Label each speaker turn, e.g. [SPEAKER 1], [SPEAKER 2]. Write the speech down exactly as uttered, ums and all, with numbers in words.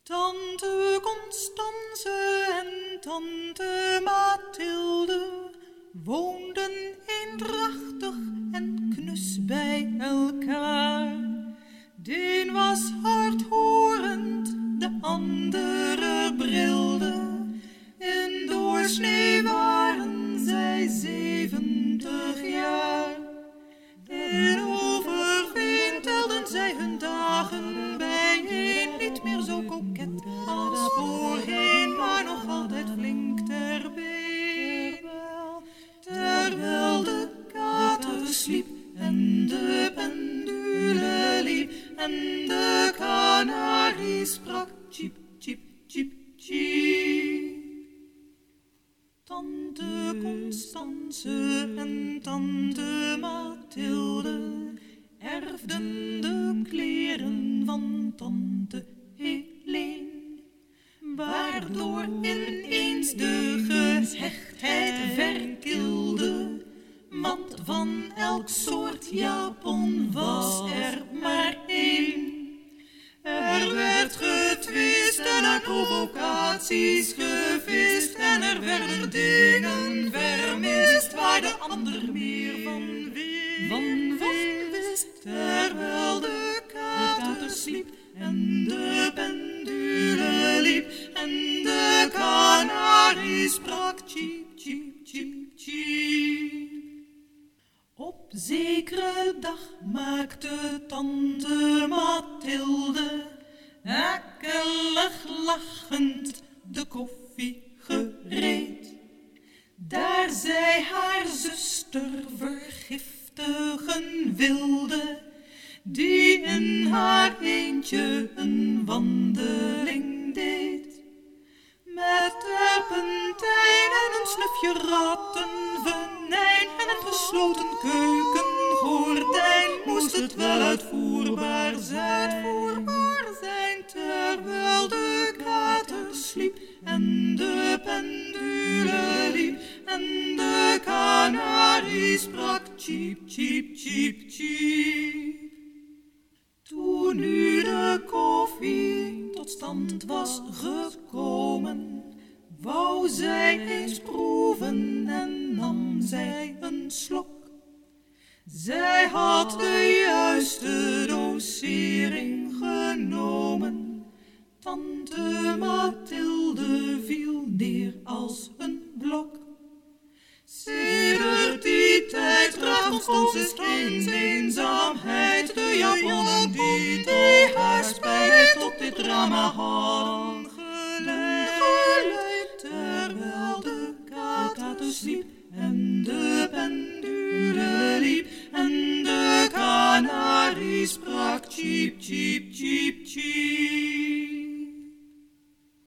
[SPEAKER 1] Tante Constance en tante Mathilde woonden eendrachtig en knus bij elkaar. De een was hardhorend, de andere brilde. In doorsnee waren zij zeventig jaar. In Overveen telden zij hun dagen bijeen, niet meer zo koket als voorheen, maar nog altijd flink ter been. Terwijl de kater sliep en de pendule liep en de kanarie sprak, tjip, tjip, tjip, tjip. Tante Constance en tante Mathilde erfden de kleren van tante Helene, waardoor ineens de gehechtheid verkilde, want van elk soort japon was er maar één. Er werd getwist en er provocaties gevist en er werden dingen vermist waar de ander meer van wist. Van wist. Terwijl de kater sliep en de pendule liep en de kanarie sprak, tjiep, tjiep, tjiep, tjiep. Op zekere dag maakte tante Mathilde akelig lachend de koffie gereed, daar zij haar zuster vergiftigen wilde, die in haar eentje een wandeling deed. Met terpentijn en een snufje rattenvenijn en een gesloten keukengordijn moest het wel uitvoerbaar zijn, uitvoerbaar zijn, terwijl de kater sliep en de pendule liep en de kanarie sprak, tjiep, tjiep, tjiep, tjiep. Toen nu de koffie tot stand was gekomen, wou zij eens proeven en nam zij een slok. Zij had de juiste dosering genomen. Tante Mathilde viel neer als een blok. Sedert die tijd draagt Constance in eenzaamheid de japonnen die, die haar spijt tot dit drama hadden geleid. Terwijl de kater sliep en de pendule liep en de kanarie sprak, tjiep, tjiep, tjiep, tjiep.